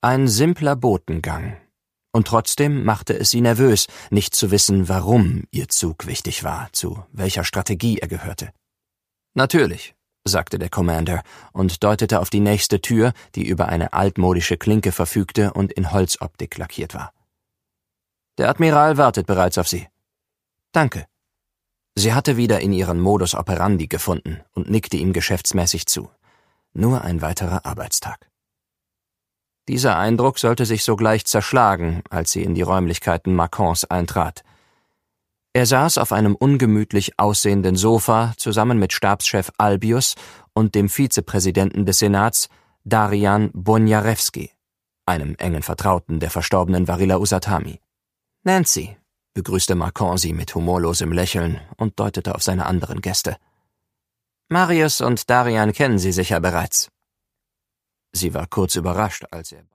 Ein simpler Botengang. Und trotzdem machte es sie nervös, nicht zu wissen, warum ihr Zug wichtig war, zu welcher Strategie er gehörte. »Natürlich«, sagte der Commander und deutete auf die nächste Tür, die über eine altmodische Klinke verfügte und in Holzoptik lackiert war. »Der Admiral wartet bereits auf Sie.« »Danke.« Sie hatte wieder in ihren Modus operandi gefunden und nickte ihm geschäftsmäßig zu. Nur ein weiterer Arbeitstag. Dieser Eindruck sollte sich sogleich zerschlagen, als sie in die Räumlichkeiten Macons eintrat. Er saß auf einem ungemütlich aussehenden Sofa zusammen mit Stabschef Albius und dem Vizepräsidenten des Senats, Darian Bonjarewski, einem engen Vertrauten der verstorbenen Varilla Usatami. »Nancy«, begrüßte Macon sie mit humorlosem Lächeln und deutete auf seine anderen Gäste. »Marius und Darian kennen Sie sicher bereits.« Sie war kurz überrascht, als er